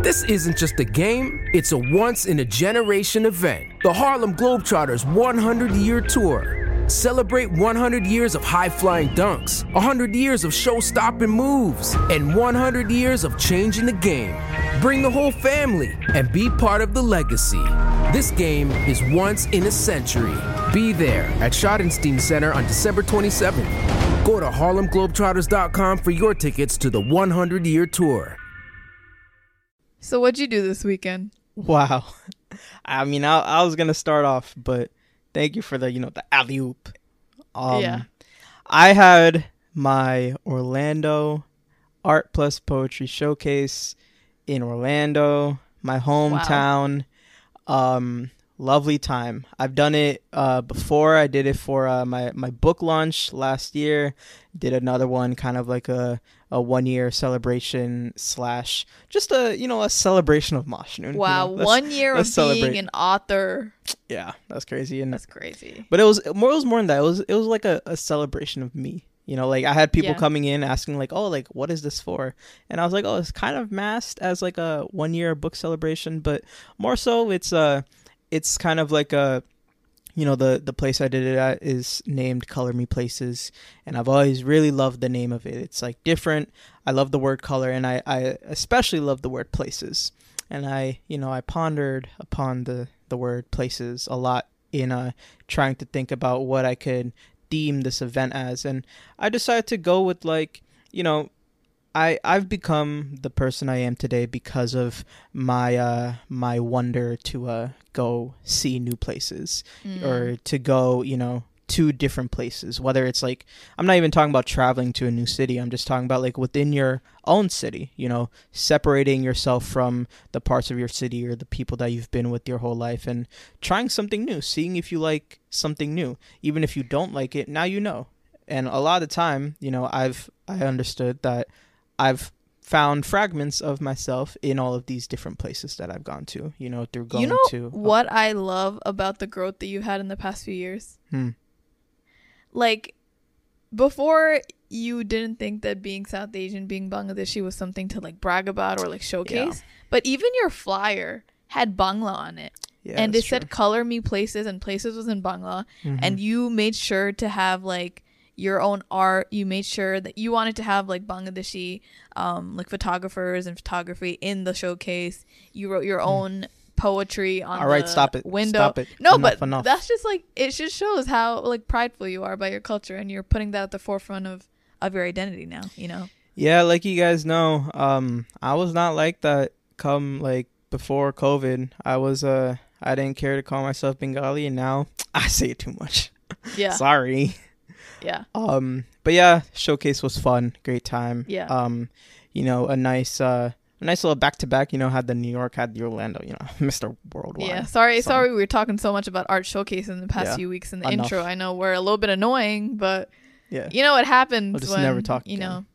This isn't just a game, it's a once-in-a-generation event. The Harlem Globetrotters 100-year tour. Celebrate 100 years of high-flying dunks, 100 years of show-stopping moves, and 100 years of changing the game. Bring the whole family and be part of the legacy. This game is once in a century. Be there at Schottenstein Center on December 27th. Go to HarlemGlobetrotters.com for your tickets to the 100-year tour. So what'd you do this weekend? Wow. I mean, I was going to start off, but thank you for the alley-oop. Yeah. I had my Orlando Art Plus Poetry Showcase in Orlando, my hometown. Wow. Lovely time. I've done it before. I did it for my book launch last year. Did another one, kind of like a 1 year celebration / just a celebration of Moshnoon. Wow, 1 year of being an author. Yeah, that's crazy. And that's crazy. But it was more than that. It was like a celebration of me. Like I had people coming in asking like, oh, like what is this for? And I was like, oh, it's kind of masked as like a 1 year book celebration, but more so it's kind of like a, the place I did it at is named Color Me Places, and I've always really loved the name of it. It's like different. I love the word color, and I especially love the word places. And I pondered upon the word places a lot in trying to think about what I could theme this event as, and I decided to go with I've become the person I am today because of my my wonder to go see new places or to go, to different places. Whether it's like, I'm not even talking about traveling to a new city. I'm just talking about like within your own city, separating yourself from the parts of your city or the people that you've been with your whole life and trying something new, seeing if you like something new. Even if you don't like it, now you know. And a lot of the time, I understood that I've found fragments of myself in all of these different places that I've gone to, through going to. What I love about the growth that you had in the past few years? Like, before you didn't think that being South Asian, being Bangladeshi was something to like brag about or like showcase. Yeah. But even your flyer had Bangla on it. Yeah, and it said Color Me Places, and Places was in Bangla. Mm-hmm. And you made sure to have like your own art. You made sure that you wanted to have like Bangladeshi like photographers and photography in the showcase. You wrote your own poetry on all right, the stop it. window. Stop it. No, enough. That's just like, it just shows how like prideful you are by your culture, and you're putting that at the forefront of your identity now, Yeah, like you guys know, I was not like that come like before COVID. I didn't care to call myself Bengali, and now I say it too much. Yeah. Sorry. Yeah. But yeah, showcase was fun. Great time. Yeah. A nice little back-to-back, had the New York, had the Orlando, Mr. Worldwide. Yeah. Sorry, we were talking so much about art showcase in the past few weeks in the intro. I know we're a little bit annoying, but yeah, what happens we'll just when, never talk again.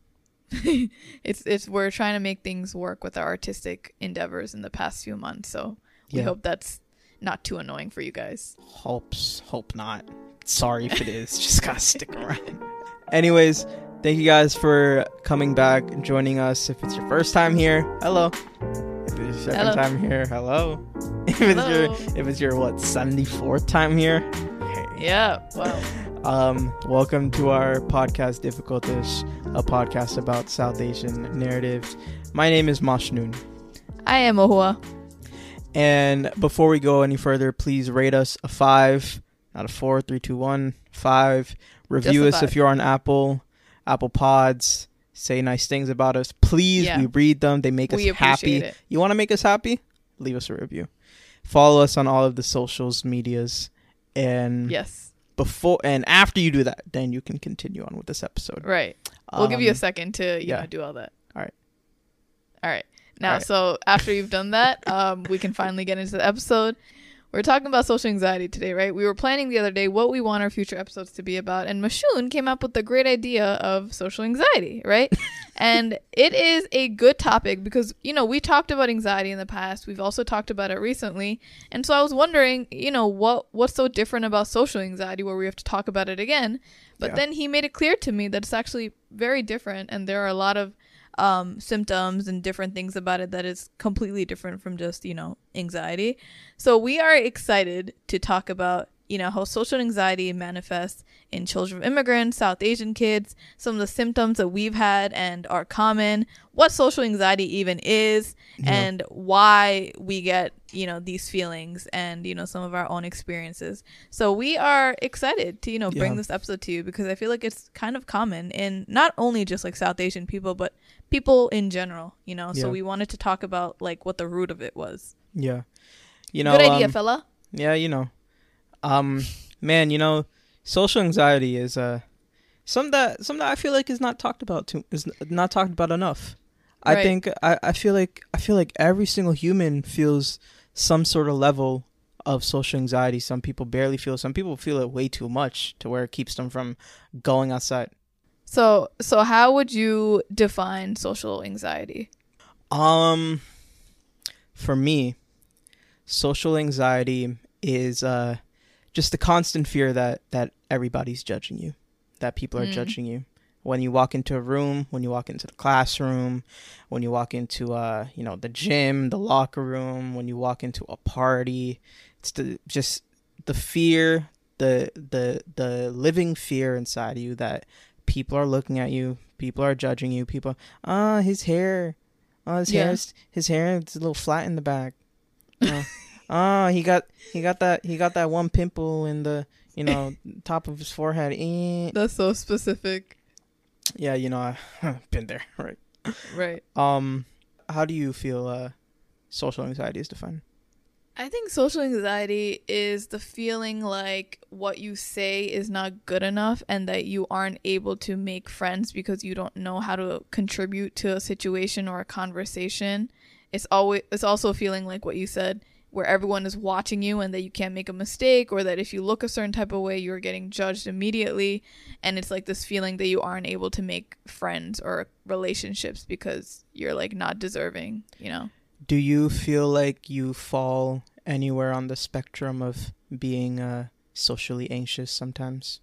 it's we're trying to make things work with our artistic endeavors in the past few months. So we hope that's not too annoying for you guys. Hope not. Sorry if it is. Just gotta stick around. Anyways, thank you guys for coming back and joining us. If it's your first time here, hello. If it's your second time here, hello. If it's your 74th time here, hey. Yeah. Wow. Welcome to our podcast, Difficultish, a podcast about South Asian narratives. My name is Moshnoon. I am Ohua. And before we go any further, please rate us a 5, not a 4, 3, 2, 1, 5. Review us if you're on Apple Pods. Say nice things about us. Please, we read them. They make us happy. It. You want to make us happy? Leave us a review. Follow us on all of the socials medias. And before and after you do that, then you can continue on with this episode. Right. We'll give you a second to do all that. All right. Now, so after you've done that, we can finally get into the episode. We're talking about social anxiety today, right? We were planning the other day what we want our future episodes to be about, and Moshnoon came up with the great idea of social anxiety, right? And it is a good topic because, we talked about anxiety in the past. We've also talked about it recently. And so I was wondering, what's so different about social anxiety where we have to talk about it again? But then he made it clear to me that it's actually very different, and there are a lot of symptoms and different things about it that is completely different from just, anxiety. So we are excited to talk about, how social anxiety manifests in children of immigrants, South Asian kids, some of the symptoms that we've had and are common, what social anxiety even is, and why we get, these feelings and, some of our own experiences. So we are excited to, bring this episode to you because I feel like it's kind of common in not only just like South Asian people, but people in general, So we wanted to talk about like what the root of it was. Yeah. Good idea, fella. Yeah, man, social anxiety is something that I feel like is not talked about enough. Right. I feel like every single human feels some sort of level of social anxiety. Some people barely feel, some people feel it way too much to where it keeps them from going outside. So how would you define social anxiety? For me, social anxiety is just the constant fear that everybody's judging you, that people are judging you. When you walk into a room, when you walk into the classroom, when you walk into the gym, the locker room, when you walk into a party, it's the fear, the living fear inside of you that people are looking at you, people are judging you, his hair, his hair is a little flat in the back. He got that one pimple in the top of his forehead. That's so specific. Yeah, I've been there, right? Right. How do you feel social anxiety is defined? I think social anxiety is the feeling like what you say is not good enough and that you aren't able to make friends because you don't know how to contribute to a situation or a conversation. It's also feeling like what you said, where everyone is watching you and that you can't make a mistake, or that if you look a certain type of way, you're getting judged immediately. And it's like this feeling that you aren't able to make friends or relationships because you're like not deserving, Do you feel like you fall anywhere on the spectrum of being socially anxious sometimes?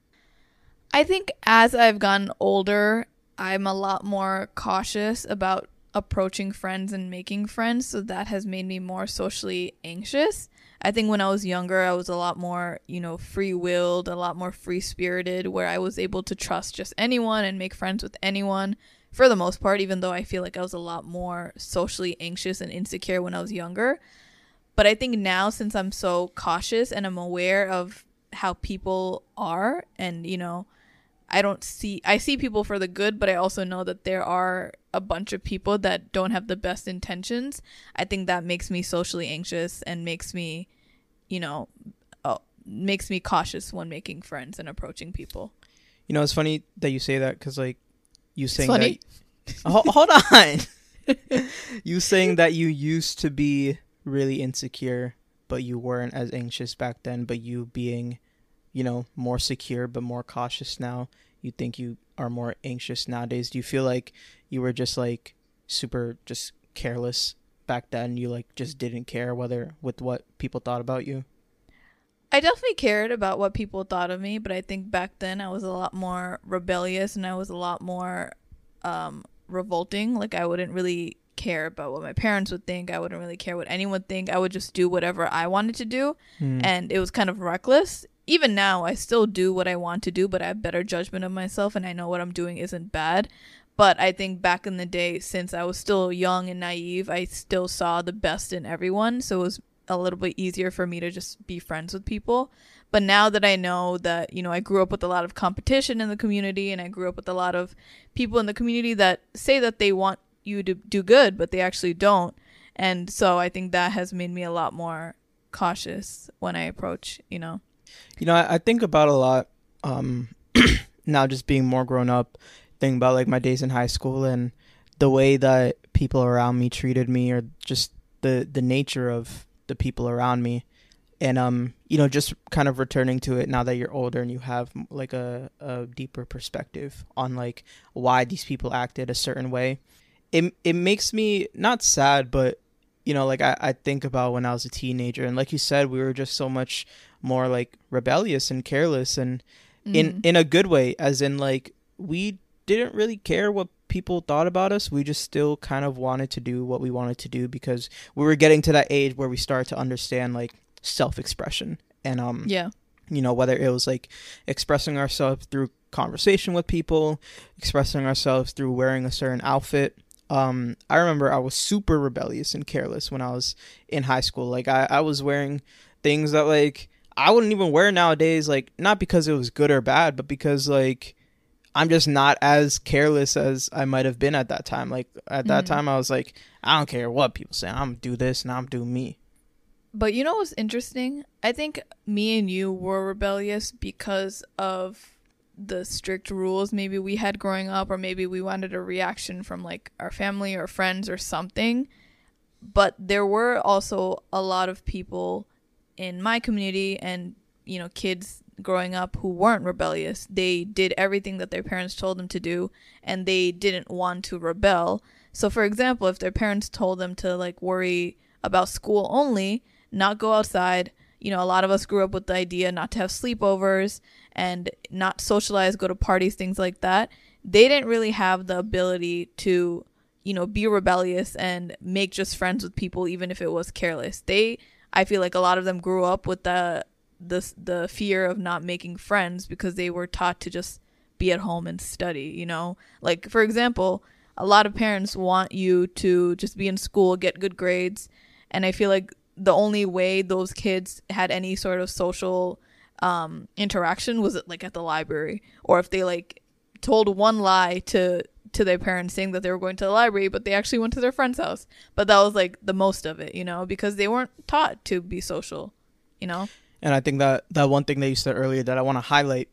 I think as I've gotten older, I'm a lot more cautious about approaching friends and making friends, so that has made me more socially anxious. I think when I was younger, I was a lot more, free-willed, a lot more free-spirited, where I was able to trust just anyone and make friends with anyone for the most part, even though I feel like I was a lot more socially anxious and insecure when I was younger. But I think now, since I'm so cautious and I'm aware of how people are, and I see people for the good, but I also know that there are a bunch of people that don't have the best intentions. I think that makes me socially anxious and makes me cautious when making friends and approaching people. It's funny that you say that because like you saying funny. that. Hold on. You saying that you used to be really insecure, but you weren't as anxious back then. But you being, more secure but more cautious now. You think you are more anxious nowadays. Do you feel like you were just like super just careless back then? You like just didn't care with what people thought about you? I definitely cared about what people thought of me, but I think back then I was a lot more rebellious and I was a lot more revolting. Like I wouldn't really care about what my parents would think. I wouldn't really care what anyone would think. I would just do whatever I wanted to do. And it was kind of reckless. Even now, I still do what I want to do, but I have better judgment of myself and I know what I'm doing isn't bad. But I think back in the day, since I was still young and naive, I still saw the best in everyone. So it was a little bit easier for me to just be friends with people. But now that I know that, I grew up with a lot of competition in the community and I grew up with a lot of people in the community that say that they want you to do good, but they actually don't. And so I think that has made me a lot more cautious when I approach, I think about a lot now, just being more grown up, thinking about like my days in high school and the way that people around me treated me, or just the nature of the people around me. And just kind of returning to it now that you're older and you have like a deeper perspective on like why these people acted a certain way. It makes me not sad, but I think about when I was a teenager, and like you said, we were just so much more like rebellious and careless, and in a good way, as in like we didn't really care what people thought about us. We just still kind of wanted to do what we wanted to do because we were getting to that age where we started to understand like self-expression and you know, whether it was like expressing ourselves through conversation with people, expressing ourselves through wearing a certain outfit. I remember I was super rebellious and careless when I was in high school. Like I was wearing things that like I wouldn't even wear nowadays, like not because it was good or bad, but because like I'm just not as careless as I might have been at that time. Like at that time I was like, I don't care what people say, I'm gonna do this and I'm doing me. But you know what's interesting? I think me and you were rebellious because of the strict rules maybe we had growing up, or maybe we wanted a reaction from like our family or friends or something. But there were also a lot of people in my community and, you know, kids growing up who weren't rebellious. They did everything that their parents told them to do, and they didn't want to rebel. So for example, if their parents told them to like worry about school only, not go outside, you know, a lot of us grew up with the idea not to have sleepovers and not socialize, go to parties, things like that. They didn't really have the ability to, you know, be rebellious and make just friends with people, even if it was careless. I feel like a lot of them grew up with the fear of not making friends because they were taught to just be at home and study, you know? Like, for example, a lot of parents want you to just be in school, get good grades. And I feel like the only way those kids had any sort of social interaction was like at the library, or if they like told one lie to their parents saying that they were going to the library, but they actually went to their friend's house. But that was like the most of it, you know, because they weren't taught to be social, you know. And I think that one thing that you said earlier that I want to highlight,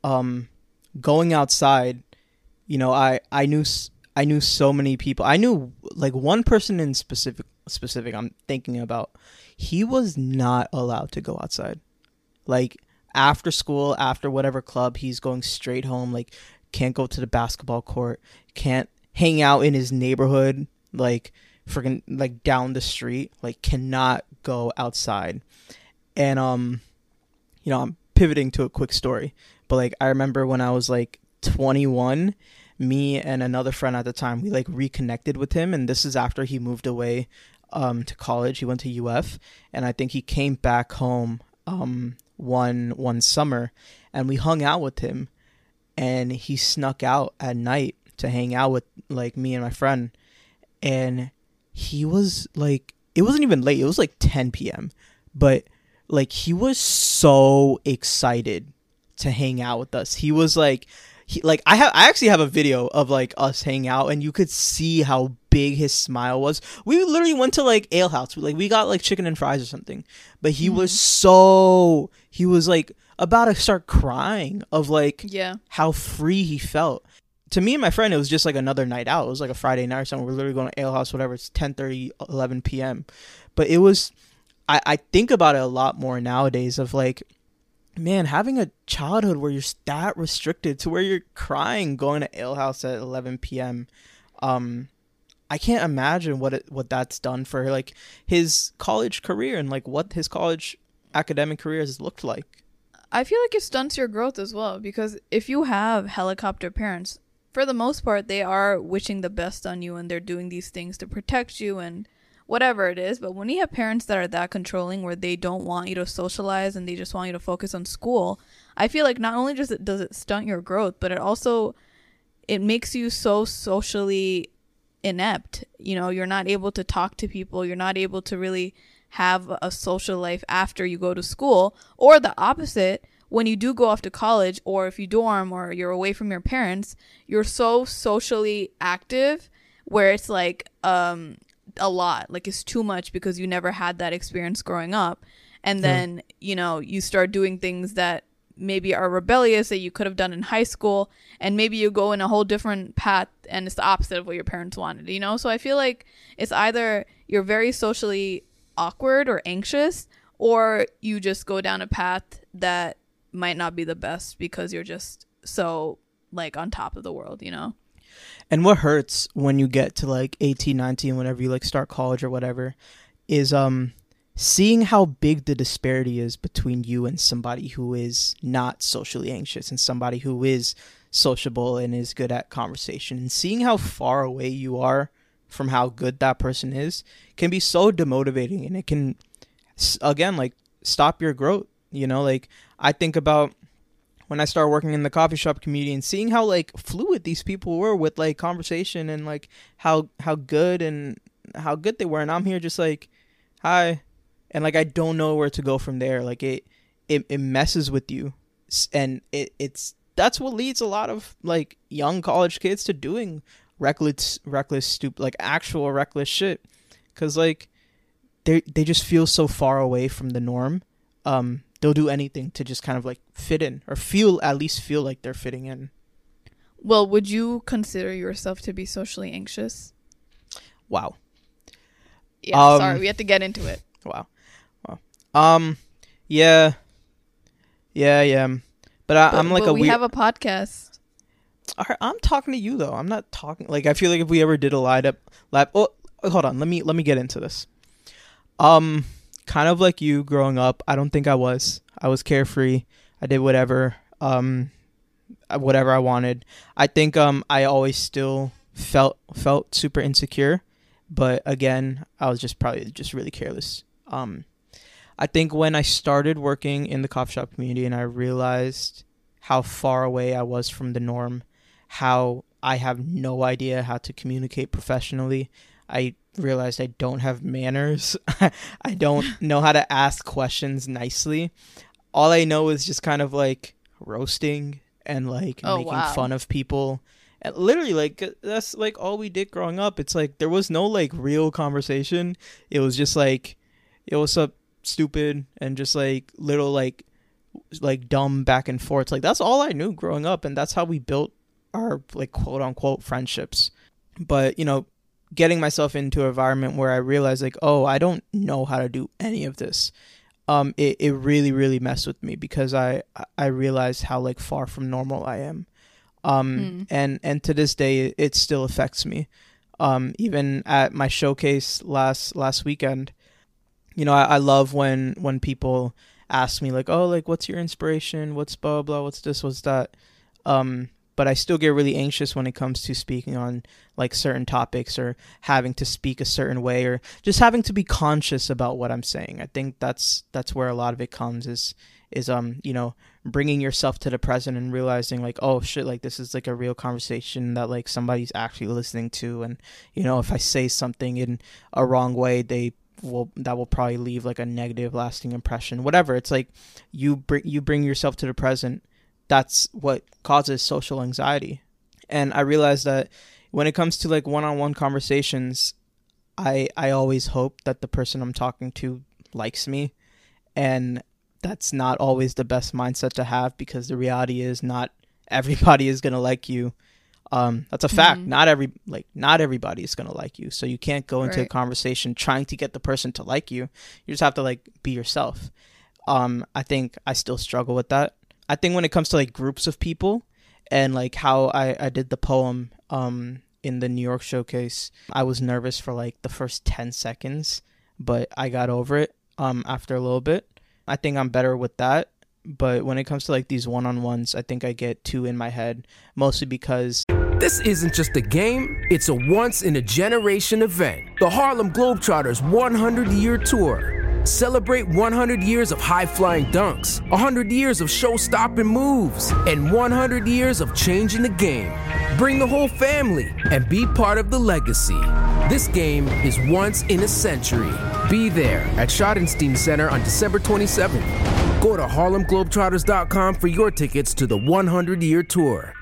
going outside, you know, I knew so many people. I knew like one person in specific I'm thinking about. He was not allowed to go outside. Like after school, after whatever club, he's going straight home. Like can't go to the basketball court, can't hang out in his neighborhood, like freaking like down the street, like cannot go outside. And you know, I'm pivoting to a quick story, but like I remember when I was like 21, me and another friend at the time, we like reconnected with him, and this is after he moved away to college. He went to UF, and I think he came back home one summer, and we hung out with him, and he snuck out at night to hang out with like me and my friend, and he was like, it wasn't even late, it was like 10 p.m. but like he was so excited to hang out with us. He was like, I actually have a video of like us hanging out, and you could see how big his smile was. We literally went to like Ale House, like we got like chicken and fries or something, but he was like about to start crying of like how free he felt. To me and my friend, it was just like another night out. It was like a Friday night or something. We're literally going to Ale House, whatever. It's 10:30, 11 p.m. But it was, I think about it a lot more nowadays of like, man, having a childhood where you're that restricted to where you're crying going to Ale House at 11 p.m. I can't imagine what that's done for like his college career and like what his college academic career has looked like. I feel like it stunts your growth as well, because if you have helicopter parents, for the most part, they are wishing the best on you and they're doing these things to protect you and whatever it is. But when you have parents that are that controlling, where they don't want you to socialize and they just want you to focus on school, I feel like not only does it stunt your growth, but it makes you so socially inept. You know, you're not able to talk to people. You're not able to really have a social life after you go to school. Or the opposite, when you do go off to college, or if you dorm or you're away from your parents, you're so socially active where it's like a lot, like it's too much because you never had that experience growing up. And then you know, you start doing things that maybe are rebellious that you could have done in high school, and maybe you go in a whole different path and it's the opposite of what your parents wanted, you know. So I feel like it's either you're very socially awkward or anxious, or you just go down a path that might not be the best because you're just so like on top of the world, you know. And what hurts when you get to like 18, 19, whenever you like start college or whatever, is seeing how big the disparity is between you and somebody who is not socially anxious and somebody who is sociable and is good at conversation. And seeing how far away you are from how good that person is can be so demotivating, and it can, again, like, stop your growth. You know, like, I think about when I started working in the coffee shop community and seeing how, like, fluid these people were with, like, conversation, and, like, how good they were. And I'm here just like, hi. And, like, I don't know where to go from there. Like, it messes with you. And it's that's what leads a lot of, like, young college kids to doing reckless, stupid, like, actual reckless shit. Because, like, they just feel so far away from the norm. They'll do anything to just kind of, like, fit in, or at least feel like they're fitting in. Well, would you consider yourself to be socially anxious? Wow. Yeah, sorry, we have to get into it. Wow. Yeah. But I'm like we have a podcast. I'm talking to you though. I'm not talking, like, I feel like if we ever did a lab. Oh, hold on. Let me get into this. Kind of like you growing up, I don't think I was carefree. I did whatever I wanted. I think I always still felt super insecure, but again, I was probably really careless. I think when I started working in the coffee shop community and I realized how far away I was from the norm, how I have no idea how to communicate professionally, I realized I don't have manners. I don't know how to ask questions nicely. All I know is just kind of, like, roasting and, like, making fun of people. And literally, like, that's, like, all we did growing up. It's like there was no, like, real conversation. It was just like, yo, what's up, stupid, and just, like, little, like dumb back and forth. Like, that's all I knew growing up, and that's how we built our, like, quote unquote friendships. But, you know, getting myself into an environment where I realized, like, oh, I don't know how to do any of this. It really, really messed with me, because I realized how, like, far from normal I am. And to this day, it still affects me. Even at my showcase last weekend, you know, I love when people ask me, like, oh, like, what's your inspiration? What's blah, blah, what's this, what's that? But I still get really anxious when it comes to speaking on, like, certain topics, or having to speak a certain way, or just having to be conscious about what I'm saying. I think that's where a lot of it comes is you know, bringing yourself to the present and realizing, like, oh shit, like, this is, like, a real conversation that, like, somebody's actually listening to. And, you know, if I say something in a wrong way, that will probably leave, like, a negative lasting impression, whatever. It's like you bring yourself to the present. That's what causes social anxiety. And I realized that when it comes to, like, one-on-one conversations, I always hope that the person I'm talking to likes me. And that's not always the best mindset to have, because the reality is not everybody is going to like you. That's a fact. Not everybody is going to like you. So you can't go into a conversation trying to get the person to like you. You just have to, like, be yourself. I think I still struggle with that. I think when it comes to, like, groups of people, and, like, how I did the poem in the New York showcase, I was nervous for, like, the first 10 seconds, but I got over it after a little bit. I think I'm better with that. But when it comes to, like, these one-on-ones, I think I get too in my head, mostly because this isn't just a game, it's a once-in-a-generation event. The Harlem Globetrotters 100-year tour. Celebrate 100 years of high-flying dunks, 100 years of show-stopping moves, and 100 years of changing the game. Bring the whole family and be part of the legacy. This game is once in a century. Be there at Schottenstein Center on December 27th. Go to HarlemGlobetrotters.com for your tickets to the 100-year tour.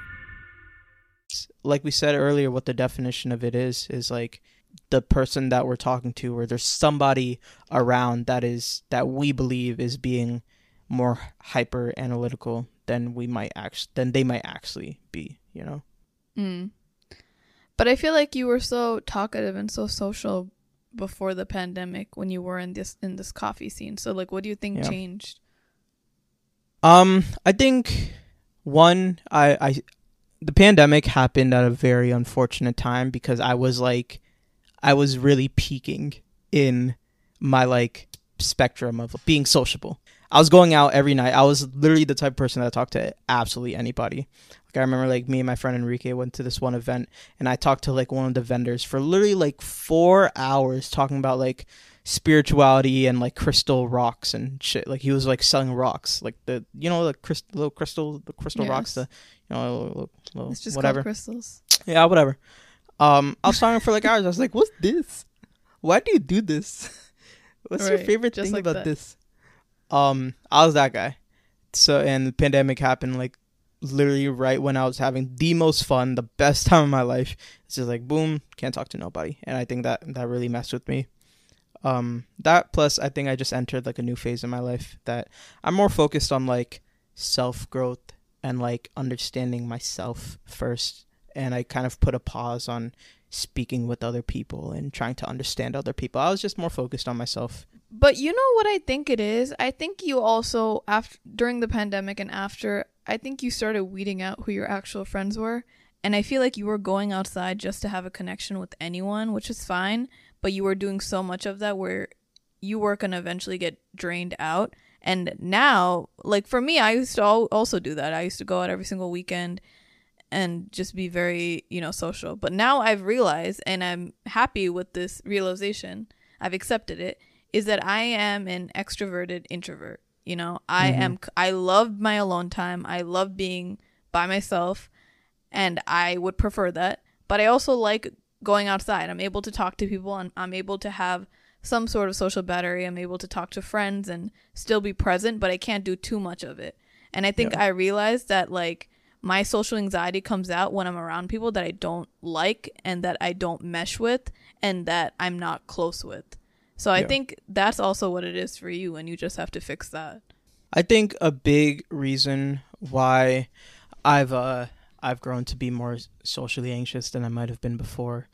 Like we said earlier, what the definition of it is like the person that we're talking to, or there's somebody around that we believe is being more hyper analytical than they might actually be, you know? But I feel like you were so talkative and so social before the pandemic when you were in this coffee scene. So, like, what do you think changed? I think the pandemic happened at a very unfortunate time, because I was really peaking in my, like, spectrum of being sociable. I was going out every night. I was literally the type of person that talked to absolutely anybody. Like I remember like me and my friend Enrique went to this one event and I talked to like one of the vendors for literally like 4 hours talking about like spirituality and like crystal rocks and shit. Like he was like selling rocks, like the crystal Yes. rocks, the little It's just whatever called crystals. Yeah, whatever. I was talking for like hours. I was like, "What's this? Why do you do this? What's your Right, favorite just thing like about that. this?" I was that guy. So, and the pandemic happened like literally right when I was having the most fun, the best time of my life. It's just like boom, can't talk to nobody, and I think that really messed with me. That plus I think I just entered like a new phase in my life that I'm more focused on like self growth and like understanding myself first, and I kind of put a pause on speaking with other people and trying to understand other people. I was just more focused on myself. But you know what I think it is? I think you also, during the pandemic and after, I think you started weeding out who your actual friends were. And I feel like you were going outside just to have a connection with anyone, which is fine. But you were doing so much of that where you were going to eventually get drained out. And now, like for me, I used to also do that. I used to go out every single weekend and just be very, social. But now I've realized, and I'm happy with this realization, I've accepted it, is that I am an extroverted introvert. I love my alone time. I love being by myself, and I would prefer that. But I also like going outside. I'm able to talk to people, and I'm able to have some sort of social battery. I'm able to talk to friends and still be present, but I can't do too much of it. And I think I realized that like my social anxiety comes out when I'm around people that I don't like and that I don't mesh with and that I'm not close with. So I think that's also what it is for you, and you just have to fix that. I think a big reason why I've grown to be more socially anxious than I might have been before.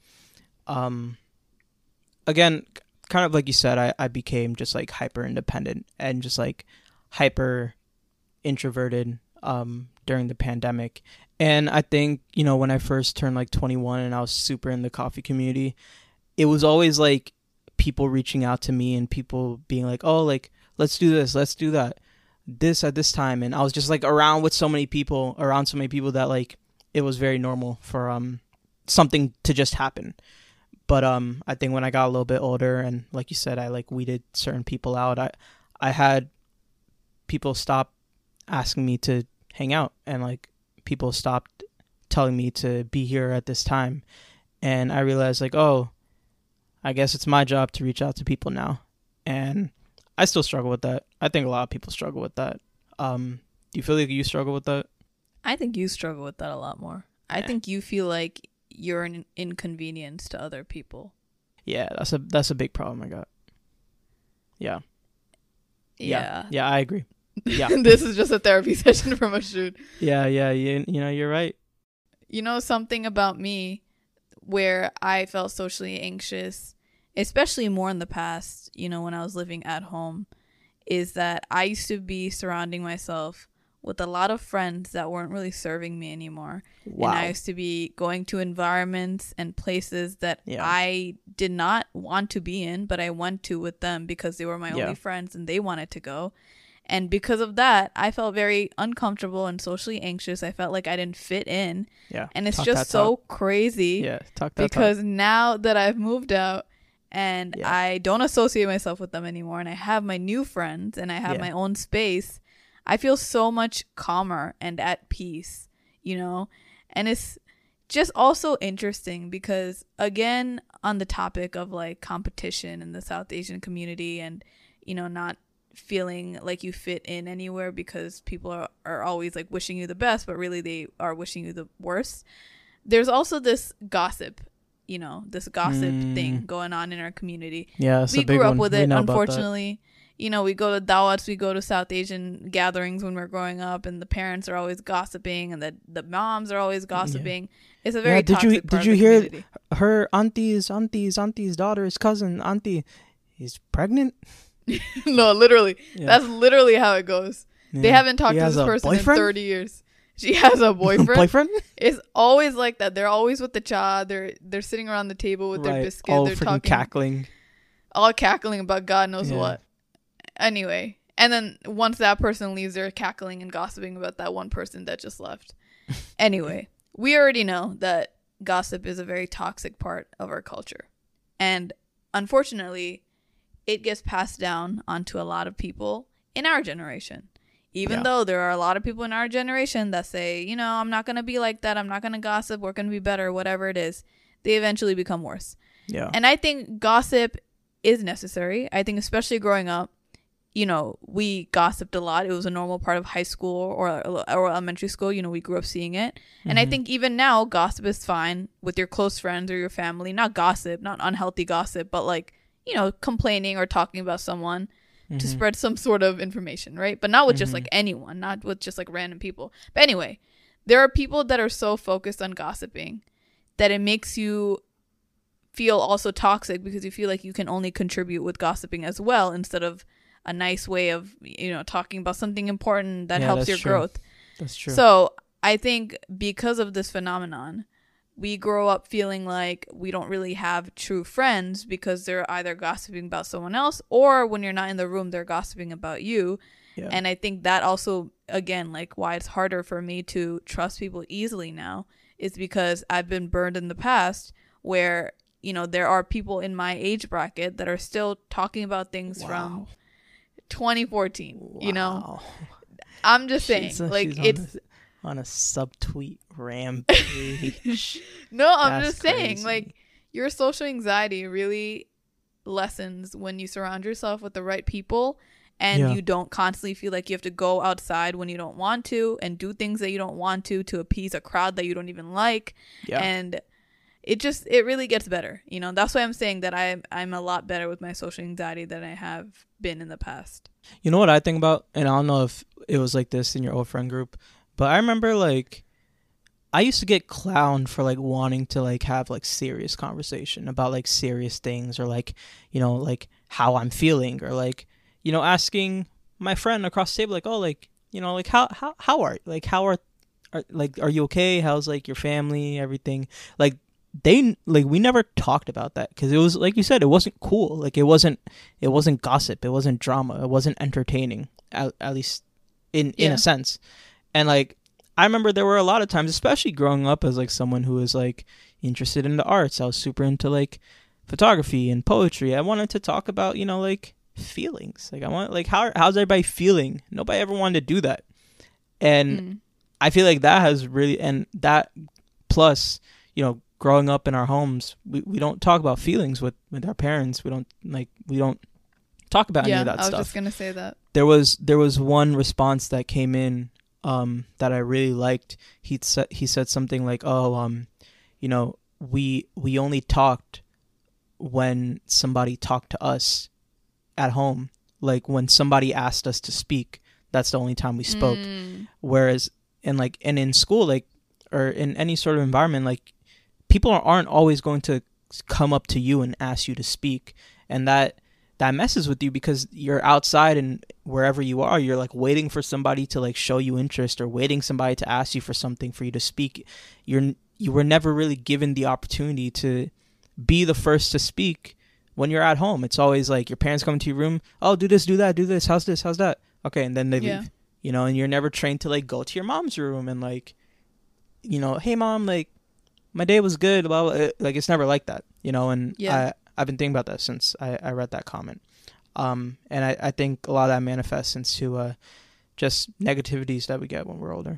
Again, kind of like you said, I became just like hyper independent and just like hyper introverted during the pandemic. And I think, when I first turned like 21 and I was super in the coffee community, it was always like people reaching out to me and people being like, oh, like, let's do this, let's do that, this at this time. And I was just like around so many people that like it was very normal for something to just happen. But I think when I got a little bit older and like you said, I like weeded certain people out, I had people stop asking me to hang out, and like people stopped telling me to be here at this time. And I realized like, oh, I guess it's my job to reach out to people now. And I still struggle with that. I think a lot of people struggle with that. Do you feel like you struggle with that? I think you struggle with that a lot more. I think you feel like you're an inconvenience to other people. Yeah, that's a big problem I got. Yeah, I agree. Yeah. This is just a therapy session from a shoot. Yeah, you're right. Something about me where I felt socially anxious, especially more in the past, when I was living at home, is that I used to be surrounding myself with a lot of friends that weren't really serving me anymore. Wow. And I used to be going to environments and places that I did not want to be in, but I went to with them because they were my only friends and they wanted to go. And because of that, I felt very uncomfortable and socially anxious. I felt like I didn't fit in. Yeah. And it's just so crazy. Yeah. Because now that I've moved out and I don't associate myself with them anymore, and I have my new friends and I have my own space, I feel so much calmer and at peace, And it's just also interesting because, again, on the topic of like competition in the South Asian community and, not feeling like you fit in anywhere because people are always like wishing you the best, but really they are wishing you the worst. There's also this gossip, thing going on in our community. Yeah, we grew up with it, unfortunately. We go to dawats, we go to South Asian gatherings when we're growing up, and the parents are always gossiping, and the moms are always gossiping. It's a very toxic part of the community. Did you hear her auntie's daughter's cousin, auntie, is pregnant? No, literally. Yeah. That's literally how it goes. Yeah. They haven't talked to this person in 30 years. She has a boyfriend. It's always like that. They're always with the cha. They're sitting around the table with their biscuit. All they're talking, cackling. All cackling about God knows what. Anyway, and then once that person leaves, they're cackling and gossiping about that one person that just left. Anyway, we already know that gossip is a very toxic part of our culture. And unfortunately, it gets passed down onto a lot of people in our generation. Even though there are a lot of people in our generation that say, you know, I'm not going to be like that. I'm not going to gossip. We're going to be better, whatever it is. They eventually become worse. Yeah. And I think gossip is necessary. I think especially growing up, you know, we gossiped a lot. It was a normal part of high school or elementary school. You know, we grew up seeing it. And I think even now, gossip is fine with your close friends or your family. Not gossip, not unhealthy gossip, but like, you know, complaining or talking about someone to spread some sort of information, right? But not with just like anyone, not with just like random people. But anyway, there are people that are so focused on gossiping that it makes you feel also toxic because you feel like you can only contribute with gossiping as well instead of a nice way of, you know, talking about something important that helps your growth. That's true. So I think because of this phenomenon, we grow up feeling like we don't really have true friends because they're either gossiping about someone else or when you're not in the room, they're gossiping about you. Yeah. And I think that also, again, like why it's harder for me to trust people easily now is because I've been burned in the past where, you know, there are people in my age bracket that are still talking about things from 2014, you know? I'm just saying, like, it's on a subtweet rampage. No, I'm just saying, like, your social anxiety really lessens when you surround yourself with the right people and you don't constantly feel like you have to go outside when you don't want to and do things that you don't want to appease a crowd that you don't even like. And it really gets better, you know. That's why I'm saying that I'm a lot better with my social anxiety than I have been in the past. You know what I think about, and I don't know if it was like this in your old friend group, but I remember like I used to get clowned for like wanting to like have like serious conversation about like serious things or like, you know, like how I'm feeling or like, you know, asking my friend across the table like, oh, like, you know, like how are like are you okay? How's like your family, everything? Like we never talked about that because it was like you said, it wasn't cool. Like it wasn't gossip, it wasn't drama, it wasn't entertaining at least in a sense. And like I remember there were a lot of times, especially growing up as like someone who was like interested in the arts, I was super into like photography and poetry. I wanted to talk about, you know, like feelings. Like I want like how's everybody feeling? Nobody ever wanted to do that. And I feel like that has really, and that plus, you know, growing up in our homes, we don't talk about feelings with our parents. We don't talk about any of that stuff. I was just gonna say that. There was one response that came in that I really liked. He said something like, "Oh, you know, we only talked when somebody talked to us at home. Like when somebody asked us to speak, that's the only time we spoke. Whereas in school, like, or in any sort of environment, like, people aren't always going to come up to you and ask you to speak, and that messes with you because you're outside and wherever you are, you're like waiting for somebody to like show you interest or waiting somebody to ask you for something for you to speak. You were never really given the opportunity to be the first to speak when you're at home. It's always like your parents come into your room, oh, do this, do that, do this, how's that? Okay, and then they leave. You know, and you're never trained to like go to your mom's room and like, you know, hey mom, like my day was good, blah, blah. Like it's never like that, you know. And I've been thinking about that since I read that comment. And I think a lot of that manifests into just negativities that we get when we're older.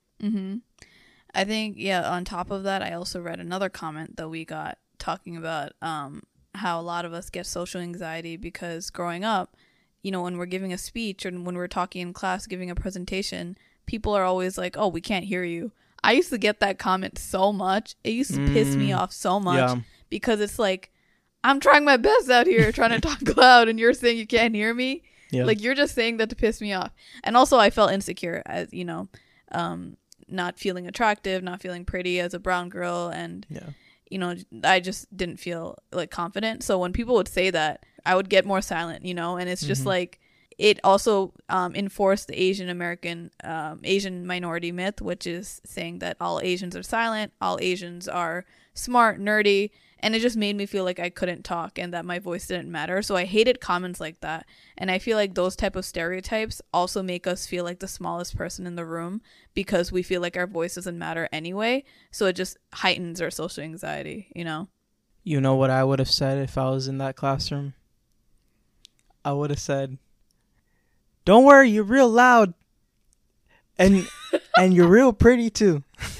I think, on top of that, I also read another comment that we got talking about how a lot of us get social anxiety because growing up, you know, when we're giving a speech or when we're talking in class, giving a presentation, people are always like, oh, we can't hear you. I used to get that comment so much. It used to piss me off so much because it's like, I'm trying my best out here trying to talk loud and you're saying you can't hear me. Like you're just saying that to piss me off. And also I felt insecure as, you know, not feeling attractive, not feeling pretty as a brown girl. And, you know, I just didn't feel like confident. So when people would say that, I would get more silent, you know, and it's just like, it also enforced the Asian minority myth, which is saying that all Asians are silent, all Asians are smart, nerdy. And it just made me feel like I couldn't talk and that my voice didn't matter. So I hated comments like that. And I feel like those type of stereotypes also make us feel like the smallest person in the room because we feel like our voice doesn't matter anyway. So it just heightens our social anxiety, you know? You know what I would have said if I was in that classroom? I would have said, "Don't worry, you're real loud. And you're real pretty too."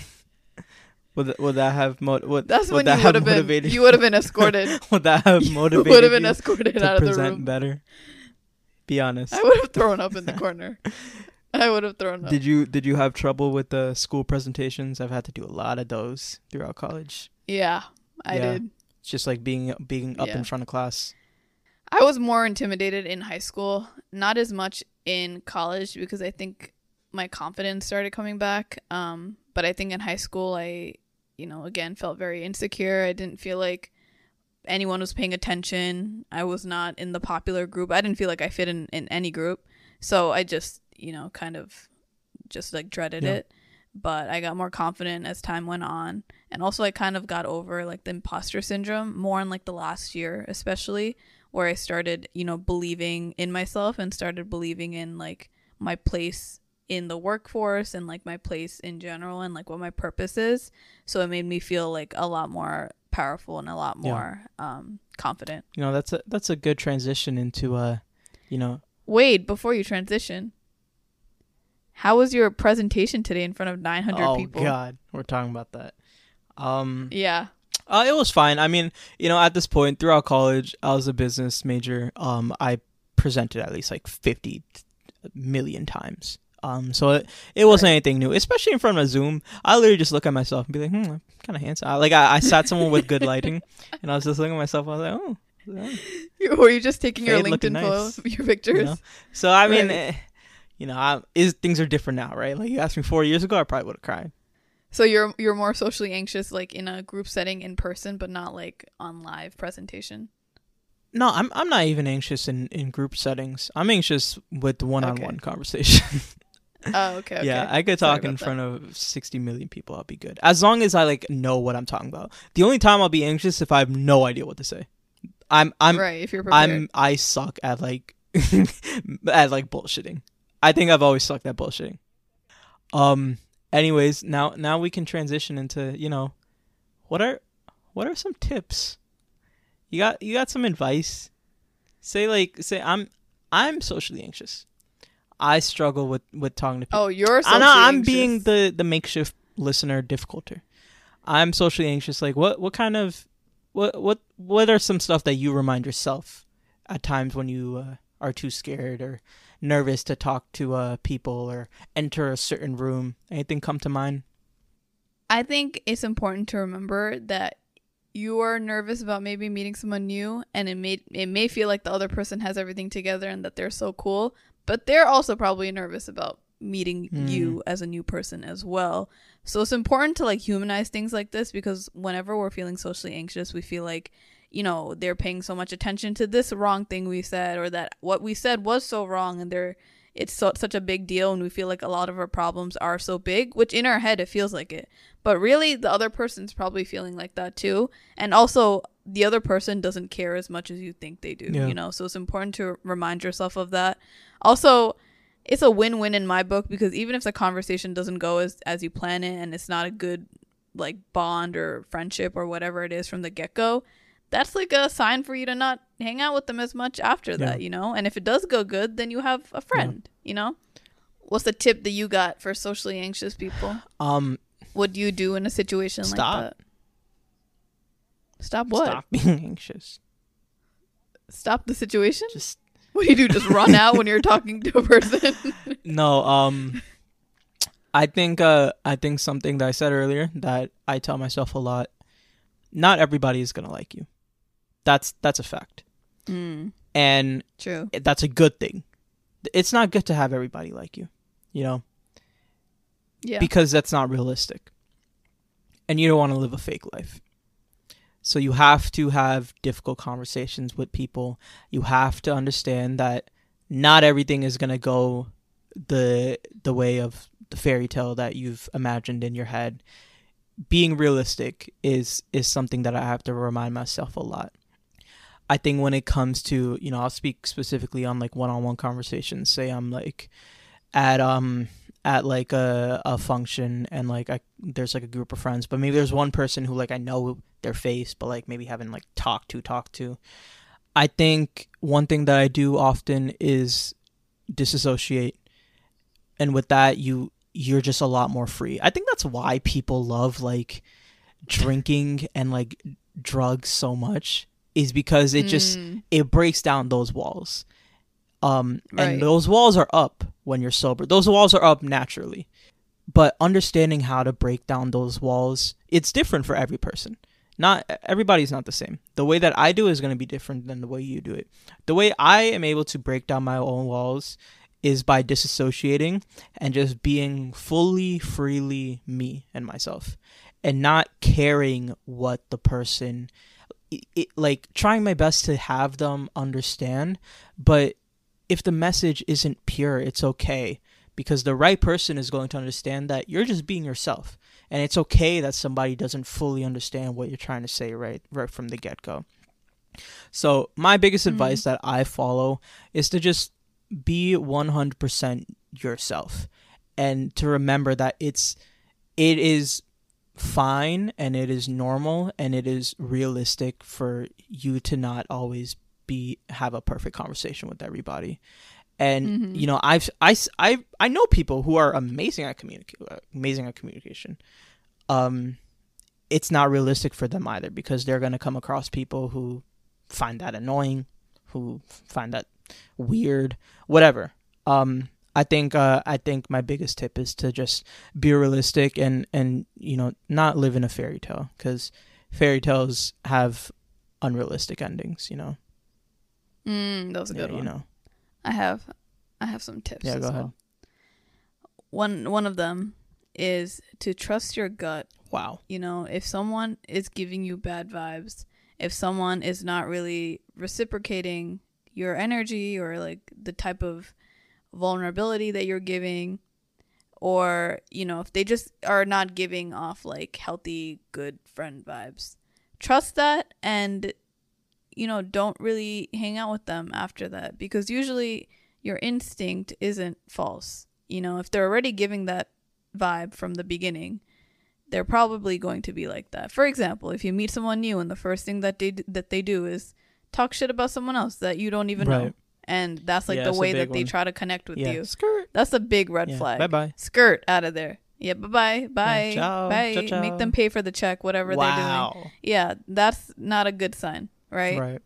Would that have That's when you would have been you would have been escorted. Would that have motivated? You would have been escorted out of the room. Present better. Be honest. I would have thrown up in the corner. I would have thrown up. Did you have trouble with the school presentations? I've had to do a lot of those throughout college. Yeah, I did. It's just like being up in front of class. I was more intimidated in high school, not as much in college because I think my confidence started coming back. But I think in high school, I, again, felt very insecure. I didn't feel like anyone was paying attention. I was not in the popular group. I didn't feel like I fit in any group. So I just, kind of just like dreaded it. But I got more confident as time went on. And also I kind of got over like the imposter syndrome more in like the last year, especially where I started, believing in myself and started believing in like my place in the workforce and like my place in general and like what my purpose is. So it made me feel like a lot more powerful and a lot more confident. That's a good transition into Wade, before you transition, how was your presentation today in front of 900 people? Oh God, we're talking about that. Yeah. It was fine. I mean, at this point throughout college, I was a business major. I presented at least like 50 million times. So it wasn't anything new, especially in front of a Zoom. I literally just look at myself and be like, I'm kind of handsome. I sat somewhere with good lighting, and I was just looking at myself. I was like, oh. Were you just taking your LinkedIn photos, your pictures? So I mean, things are different now, right? Like you asked me 4 years ago, I probably would have cried. So you're more socially anxious, like in a group setting in person, but not like on live presentation. No, I'm not even anxious in group settings. I'm anxious with one-on-one conversation. Oh, okay. Yeah, I could talk in front of 60 million people. I'll be good. As long as I like know what I'm talking about. The only time I'll be anxious if I have no idea what to say. I'm right, if you're prepared. I suck at like at like bullshitting. I think I've always sucked at bullshitting. Anyways, now we can transition into, what are some tips? You got some advice? Say I'm socially anxious. I struggle with talking to people. Oh, you're socially I'm anxious. being the makeshift listener difficulter. I'm socially anxious. Like what kind of what are some stuff that you remind yourself at times when you are too scared or nervous to talk to people or enter a certain room? Anything come to mind? I think it's important to remember that you are nervous about maybe meeting someone new, and it may feel like the other person has everything together and that they're so cool, but they're also probably nervous about meeting you as a new person as well. So it's important to like humanize things like this, because whenever we're feeling socially anxious, we feel like, they're paying so much attention to this wrong thing we said, or that what we said was so wrong, and it's such a big deal, and we feel like a lot of our problems are so big, which in our head it feels like it, but really the other person's probably feeling like that too. And also the other person doesn't care as much as you think they do. So it's important to remind yourself of that. Also, it's a win-win in my book, because even if the conversation doesn't go as you plan it, and it's not a good like bond or friendship or whatever it is from the get-go, that's like a sign for you to not hang out with them as much after that, and if it does go good, then you have a friend. What's the tip that you got for socially anxious people? What do you do in a situation like that? Stop what? Stop being anxious. Stop the situation? Just what do you do? Just run out when you're talking to a person? No, I think something that I said earlier that I tell myself a lot: not everybody is gonna like you. That's a fact. And true. That's a good thing. It's not good to have everybody like you, Yeah. Because that's not realistic. And you don't want to live a fake life. So you have to have difficult conversations with people. You have to understand that not everything is going to go the way of the fairy tale that you've imagined in your head. being realistic is something that I have to remind myself a lot. I think when it comes to, you know, I'll speak specifically on like one-on-one conversations. Say I'm like at like a function, and like there's like a group of friends, but maybe there's one person who like I know their face, but like maybe haven't like talked to. I think one thing that I do often is disassociate, and with that you're just a lot more free. I think that's why people love like drinking and like drugs so much, is because it breaks down those walls. And those walls are up when you're sober. Those walls are up naturally. But understanding how to break down those walls, it's different for every person. Not everybody's not the same. The way that I do is going to be different than the way you do it. The way I am able to break down my own walls is by disassociating and just being freely me and myself, and not caring what the person, like trying my best to have them understand. But if the message isn't pure, it's okay, because the right person is going to understand that you're just being yourself. And it's okay that somebody doesn't fully understand what you're trying to say right from the get-go. So my biggest advice that I follow is to just be 100% yourself, and to remember that it is fine, and it is normal, and it is realistic for you to not always have a perfect conversation with everybody. And you know, I know people who are amazing at communication. It's not realistic for them either, because they're going to come across people who find that annoying, who find that weird, whatever. I think my biggest tip is to just be realistic and you know, not live in a fairy tale, because fairy tales have unrealistic endings, you know. That was a good one. You know. I have some tips. Yeah, go ahead. One of them is to trust your gut. Wow. You know, if someone is giving you bad vibes, if someone is not really reciprocating your energy, or like the type of vulnerability that you're giving, or, you know, if they just are not giving off like healthy, good friend vibes, trust that, and, you know, don't really hang out with them after that, because usually your instinct isn't false. You know, if they're already giving that vibe from the beginning, they're probably going to be like that. For example, if you meet someone new and the first thing that they do is talk shit about someone else that you don't even know, and that's like the way that they try to connect with you, skirt. That's a big red flag. Bye-bye. Skirt out of there. Yeah, bye. Ciao. Bye. Ciao, ciao. Make them pay for the check, whatever they're doing. Yeah, that's not a good sign, right?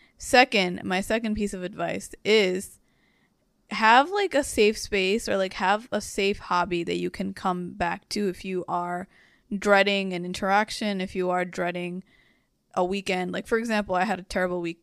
My second piece of advice is have like a safe space, or like have a safe hobby that you can come back to if you are dreading an interaction, if you are dreading a weekend. Like, for example, I had a terrible week,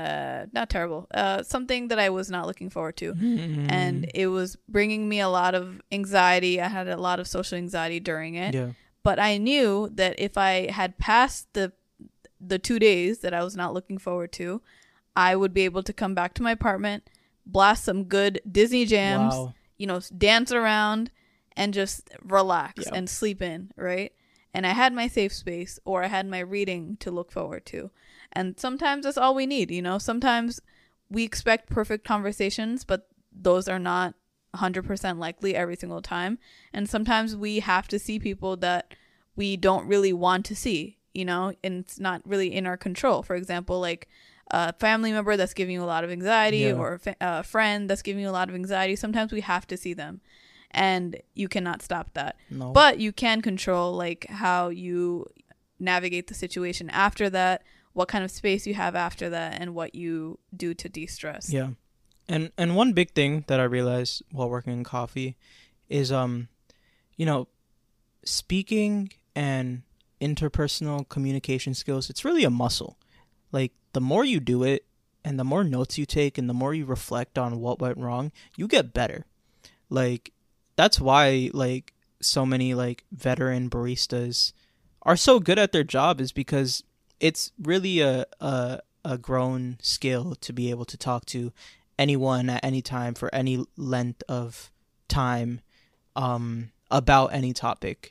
something that I was not looking forward to. And it was bringing me a lot of anxiety. I had a lot of social anxiety during it. Yeah. But I knew that if I had passed the 2 days that I was not looking forward to, I would be able to come back to my apartment, blast some good Disney jams, you know, dance around and just relax and sleep in, right? And I had my safe space, or I had my reading to look forward to. And sometimes that's all we need, you know? Sometimes we expect perfect conversations, but those are not 100% likely every single time. And sometimes we have to see people that we don't really want to see, you know? And it's not really in our control. For example, like a family member that's giving you a lot of anxiety, or a friend that's giving you a lot of anxiety. Sometimes we have to see them. And you cannot stop that. No. But you can control like how you navigate the situation after that, what kind of space you have after that, and what you do to de-stress. Yeah. And one big thing that I realized while working in coffee is you know, speaking and interpersonal communication skills, it's really a muscle. Like, the more you do it, and the more notes you take, and the more you reflect on what went wrong, you get better. Like, that's why like so many like veteran baristas are so good at their job, is because it's really a grown skill to be able to talk to anyone at any time for any length of time about any topic.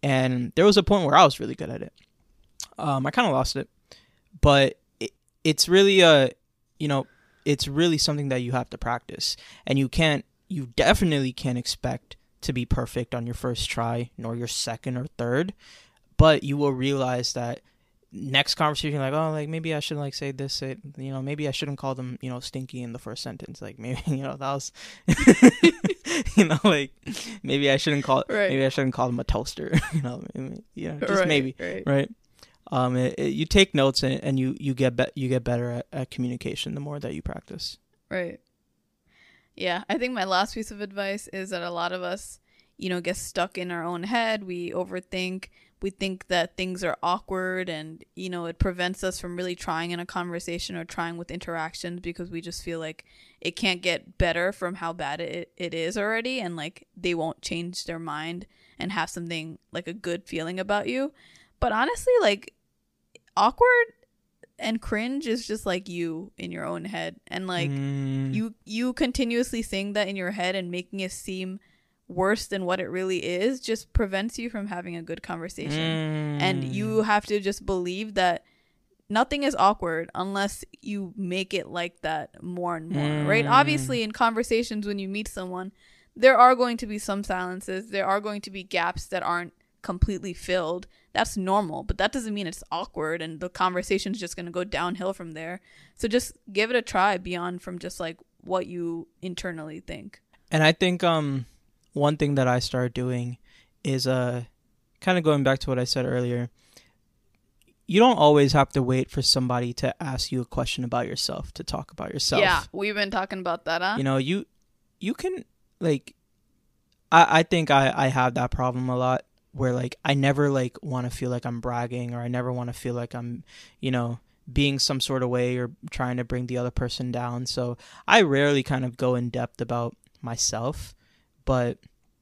And there was a point where I was really good at it. I kind of lost it, but it's really it's really something that you have to practice, and you definitely can't expect to be perfect on your first try, nor your second or third, but you will realize that next conversation, like, oh, like maybe I should like say this, maybe I shouldn't call them, stinky in the first sentence. Like maybe, that was, like maybe I shouldn't call them a toaster, maybe, right? You take notes and you get better at communication the more that you practice. Right. Yeah, I think my last piece of advice is that a lot of us, get stuck in our own head. We overthink. We think that things are awkward, and, it prevents us from really trying in a conversation or trying with interactions because we just feel like it can't get better from how bad it is already, and like they won't change their mind and have something like a good feeling about you. But honestly, like, awkward and cringe is just like you in your own head, and like you continuously saying that in your head and making it seem worse than what it really is just prevents you from having a good conversation. And you have to just believe that nothing is awkward unless you make it like that more and more, right? Obviously, in conversations, when you meet someone, there are going to be some silences, there are going to be gaps that aren't completely filled. That's normal, but that doesn't mean it's awkward and the conversation's just going to go downhill from there. So just give it a try beyond from just like what you internally think. And I think one thing that I started doing is kind of going back to what I said earlier. You don't always have to wait for somebody to ask you a question about yourself to talk about yourself. Yeah, we've been talking about that, huh? You can, like, I think I have that problem a lot where, like, I never, like, want to feel like I'm bragging, or I never want to feel like I'm, being some sort of way or trying to bring the other person down. So I rarely kind of go in depth about myself, but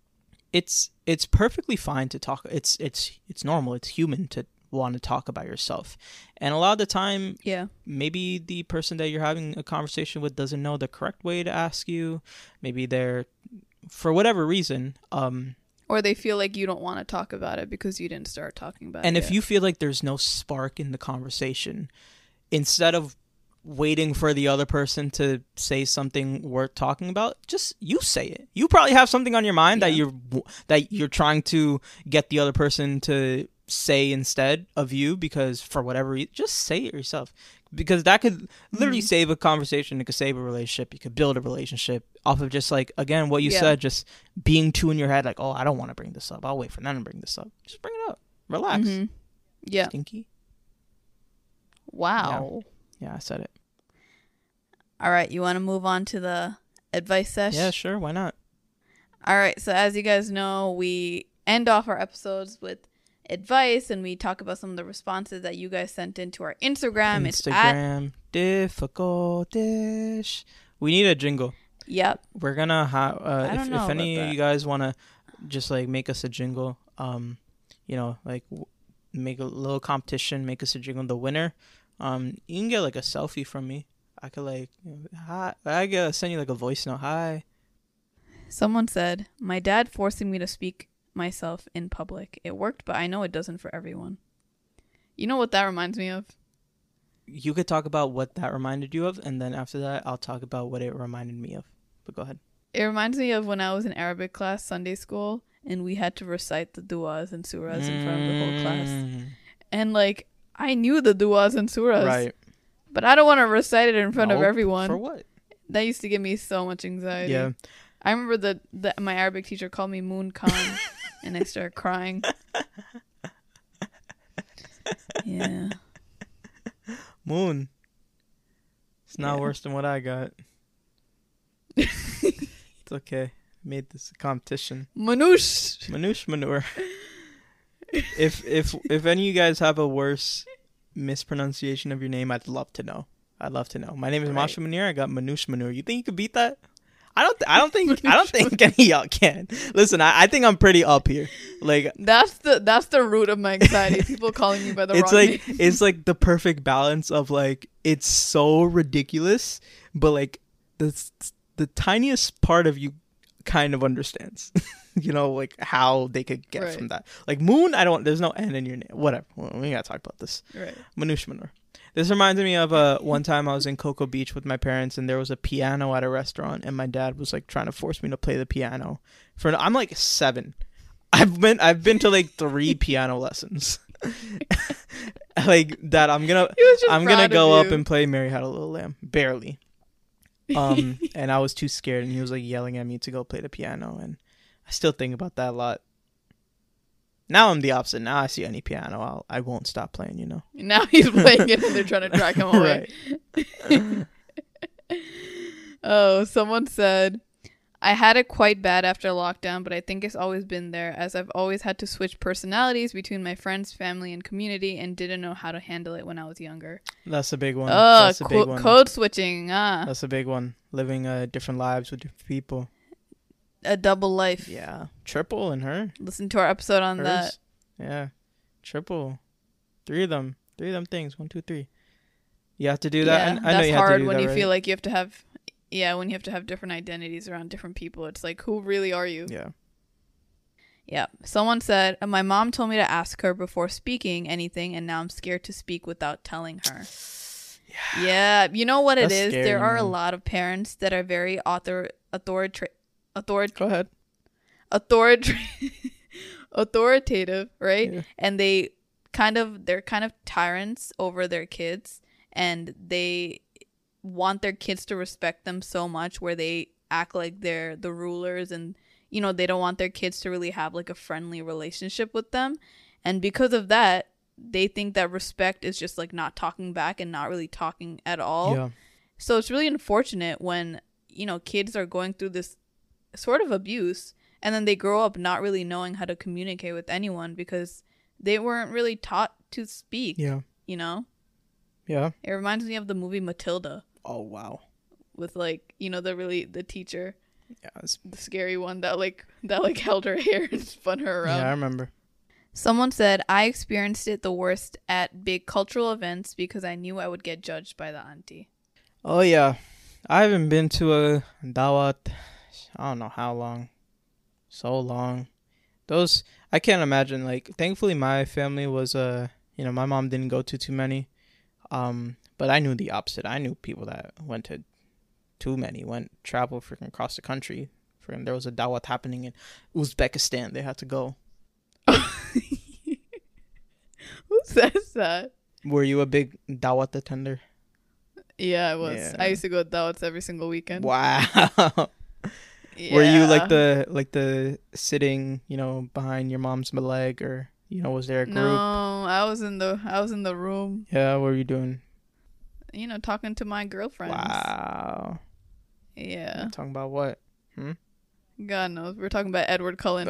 it's perfectly fine to talk. It's normal. It's human to want to talk about yourself. And a lot of the time, maybe the person that you're having a conversation with doesn't know the correct way to ask you. Maybe they're, for whatever reason, or they feel like you don't want to talk about it because you didn't start talking about it. And if you feel like there's no spark in the conversation, instead of waiting for the other person to say something worth talking about, just you say it. You probably have something on your mind that you're trying to get the other person to say instead of you, because for whatever reason, just say it yourself, because that could literally save a conversation. It could save a relationship. You could build a relationship off of just, like, again, what you said, just being too in your head, like, oh, I don't want to bring this up, I'll wait for them to bring this up. Just bring it up. Relax. Stinky. Wow. Yeah, I said it. All right, you want to move on to the advice session? Yeah, sure. Why not? All right, so as you guys know, we end off our episodes with advice, and we talk about some of the responses that you guys sent into our Instagram. It's at difficultish. We need a jingle. Yep. We're gonna have if any of you guys want to just like make us a jingle, like make a little competition, make us a jingle. The winner, you can get like a selfie from me. I could like, hi. I could send you like a voice note. Hi. Someone said, my dad forcing me to speak myself in public. It worked, but I know it doesn't for everyone. You know what that reminds me of? You could talk about what that reminded you of, and then after that, I'll talk about what it reminded me of. But go ahead. It reminds me of when I was in Arabic class, Sunday school, and we had to recite the du'as and surahs in front of the whole class. And like, I knew the du'as and surahs. Right. But I don't want to recite it in front of everyone. For what? That used to give me so much anxiety. Yeah. I remember that my Arabic teacher called me Moon Khan, and I started crying. Yeah. Moon. It's not worse than what I got. It's okay. Made this a competition. Manouche manure. If any of you guys have a worse mispronunciation of your name, I'd love to know. My name is Masha Munir. I got Manouche manure. You think you could beat that? I don't think any of y'all can. Listen, I think I'm pretty up here. Like, that's the root of my anxiety. People calling me by the wrong name. It's like the perfect balance of like, it's so ridiculous, but like the tiniest part of you kind of understands, you know, like how they could get from that. Like Moon, there's no N in your name. Whatever. Well, we gotta talk about this. Right. Manoush Manor. This reminds me of one time I was in Cocoa Beach with my parents, and there was a piano at a restaurant, and my dad was like trying to force me to play the piano. I'm like 7. I've been to like 3 piano lessons. Like that, I'm gonna go up and play Mary Had a Little Lamb, barely. And I was too scared, and he was like yelling at me to go play the piano, and I still think about that a lot. Now I'm the opposite. Now I see any piano, I won't stop playing, you know. Now he's playing it and they're trying to drag him away. Right. Oh, someone said, I had it quite bad after lockdown, but I think it's always been there, as I've always had to switch personalities between my friends, family, and community, and didn't know how to handle it when I was younger. That's a big one. Oh, that's a big one. Code switching. That's a big one. Living different lives with different people. A double life. Yeah. Triple in her. Listen to our episode on that. Yeah. Triple. 3 of them. 3 of them things. 1, 2, 3. You have to do that. Yeah, I know you have to do when that, you right? feel like you have to have, when you have to have different identities around different people. It's like, who really are you? Yeah. Yeah. Someone said, my mom told me to ask her before speaking anything, and now I'm scared to speak without telling her. Yeah. You know what it is? There are a lot of parents that are very authoritative, right? Yeah. And they're kind of tyrants over their kids, and they want their kids to respect them so much where they act like they're the rulers, and you know, they don't want their kids to really have like a friendly relationship with them. And because of that, they think that respect is just like not talking back and not really talking at all. Yeah. So it's really unfortunate when, you know, kids are going through this sort of abuse, and then they grow up not really knowing how to communicate with anyone because they weren't really taught to speak. Yeah. You know? Yeah. It reminds me of the movie Matilda. Oh, wow. With like, you know, the teacher. Yeah. The scary one that held her hair and spun her around. Yeah, I remember. Someone said, I experienced it the worst at big cultural events because I knew I would get judged by the auntie. Oh, yeah. I haven't been to a dawat, I don't know how long. So long. Those, I can't imagine. Like, thankfully, my family was, you know, my mom didn't go to too many. But I knew the opposite. I knew people that went to too many, traveled freaking across the country. There was a dawat happening in Uzbekistan. They had to go. Who says that? Were you a big dawat attender? Yeah, I was. Yeah. I used to go to dawats every single weekend. Wow. Yeah. Were you like the sitting, you know, behind your mom's leg, or you know, was there a group? No, I was in the room. Yeah, what were you doing? You know, talking to my girlfriends. Wow. Yeah. Talking about what? God knows. We're talking about Edward Cullen.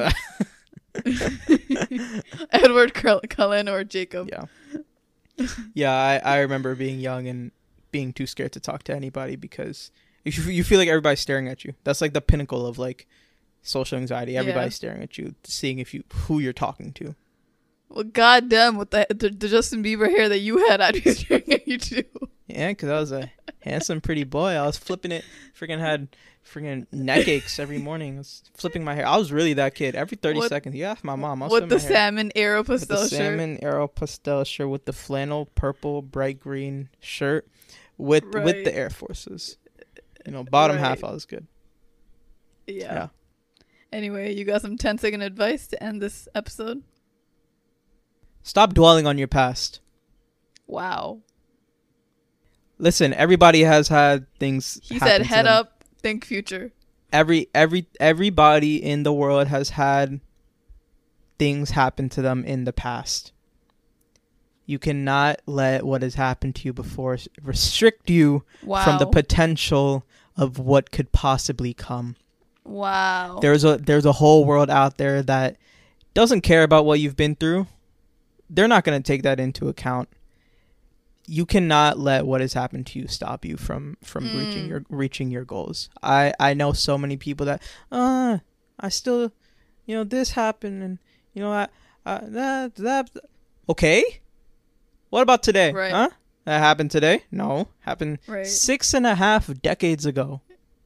Edward Cullen or Jacob. Yeah. Yeah, I remember being young and being too scared to talk to anybody because you feel like everybody's staring at you. That's like the pinnacle of like social anxiety. Everybody's staring at you, seeing who you're talking to. Well, goddamn, with the Justin Bieber hair that you had, I'd be staring at you too. Yeah, because I was a handsome, pretty boy. I was flipping it. Had neck aches every morning. I was flipping my hair. I was really that kid. Every 30 seconds. Yeah, my mom. With the salmon Aero pastel shirt. Salmon Aero pastel shirt with the flannel purple bright green shirt with the Air Forces. You know, bottom half, I was good. Yeah. Anyway, you got some 10-second advice to end this episode? Stop dwelling on your past. Wow. Listen, everybody has had things. He said, "Head up, think future." Everybody in the world has had things happen to them in the past. You cannot let what has happened to you before restrict you from the potential of what could possibly come. Wow. There's a whole world out there that doesn't care about what you've been through. They're not going to take that into account. You cannot let what has happened to you stop you from reaching your goals. I know so many people that I still, you know, this happened, and you know that okay. What about today? Right. Huh? That happened today? No, happened 6.5 decades ago.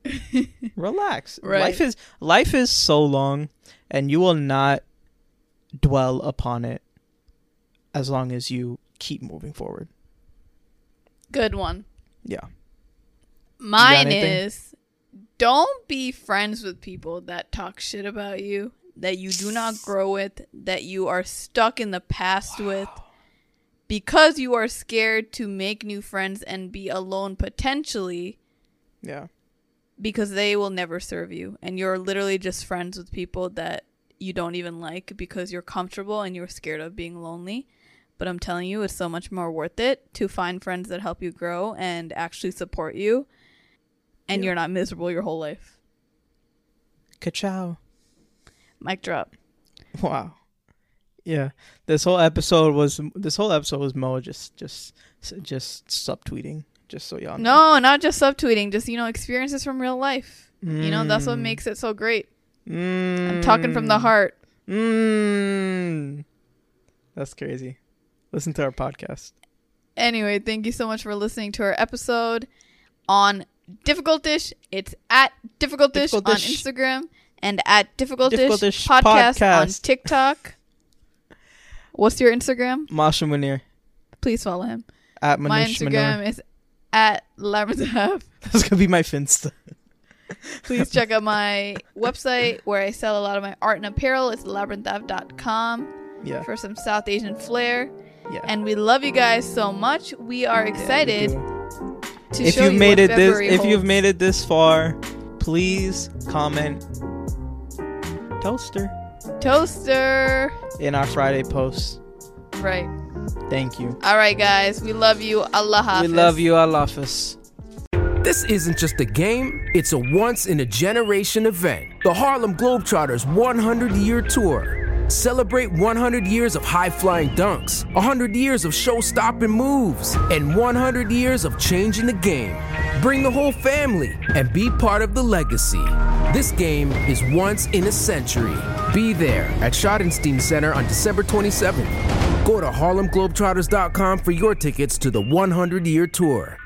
Relax. Right. Life is so long, and you will not dwell upon it as long as you keep moving forward. Good one. Yeah. Mine is, don't be friends with people that talk shit about you, that you do not grow with, that you are stuck in the past with, because you are scared to make new friends and be alone potentially. Yeah. Because they will never serve you, and you're literally just friends with people that you don't even like because you're comfortable and you're scared of being lonely. But I'm telling you, it's so much more worth it to find friends that help you grow and actually support you, and you're not miserable your whole life. Ka-chow. Mic drop. Wow. Yeah. This whole episode was Mo just subtweeting. Just so y'all know. No, not just subtweeting. Just, experiences from real life. That's what makes it so great. I'm talking from the heart. That's crazy. Listen to our podcast. Anyway, thank you so much for listening to our episode on Difficult Dish. It's at Difficult Dish on Instagram and at Difficult Dish podcast on TikTok. What's your Instagram? Masha Munir. Please follow him. At my Instagram is at Labyrinth. That's gonna be my Finsta. Please check out my website where I sell a lot of my art and apparel. It's labyrinth.com. Yeah. For some South Asian flair. Yeah. And we love you guys so much. We are excited to if show you've you made what it February this holds. if you've made it this far, please comment toaster in our Friday posts. Right. Thank you. All right, guys. We love you. Allah Hafiz. We love you. Allah Hafiz. This isn't just a game, it's a once-in-a-generation event. The Harlem Globetrotters 100-year tour. Celebrate 100 years of high-flying dunks, 100 years of show-stopping moves, and 100 years of changing the game. Bring the whole family and be part of the legacy. This game is once in a century. Be there at Schottenstein Center on December 27th. Go to HarlemGlobetrotters.com for your tickets to the 100-year tour.